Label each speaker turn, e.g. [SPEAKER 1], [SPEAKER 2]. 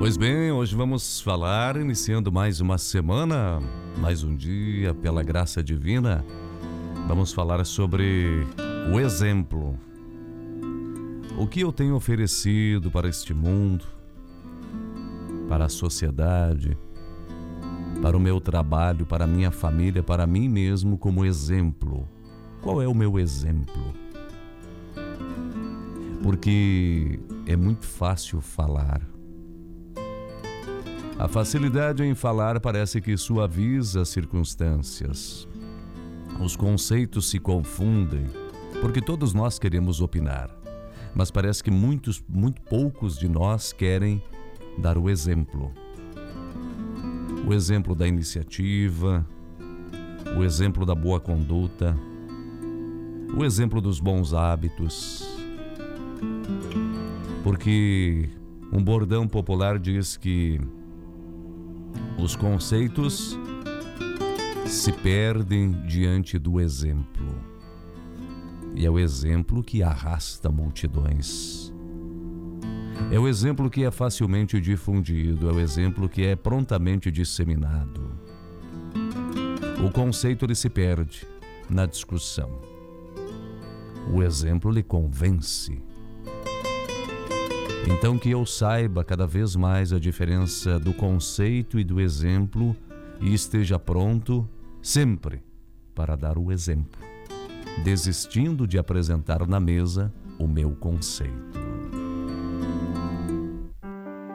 [SPEAKER 1] Pois bem, hoje vamos falar, iniciando mais uma semana, mais um dia, pela graça divina, vamos falar sobre o exemplo. O que eu tenho oferecido para este mundo, para a sociedade, para o meu trabalho, para a minha família, para mim mesmo como exemplo. Qual é o meu exemplo? Porque é muito fácil falar. A facilidade em falar parece que suaviza as circunstâncias. Os conceitos se confundem, porque todos nós queremos opinar, mas parece que muito poucos de nós querem dar o exemplo. O exemplo da iniciativa, o exemplo da boa conduta, o exemplo dos bons hábitos. Porque um bordão popular diz que os conceitos se perdem diante do exemplo. E é o exemplo que arrasta multidões. É o exemplo que é facilmente difundido, é o exemplo que é prontamente disseminado. O conceito ele se perde na discussão. O exemplo lhe convence. Então que eu saiba cada vez mais a diferença do conceito e do exemplo e esteja pronto sempre para dar o exemplo, desistindo de apresentar na mesa o meu conceito.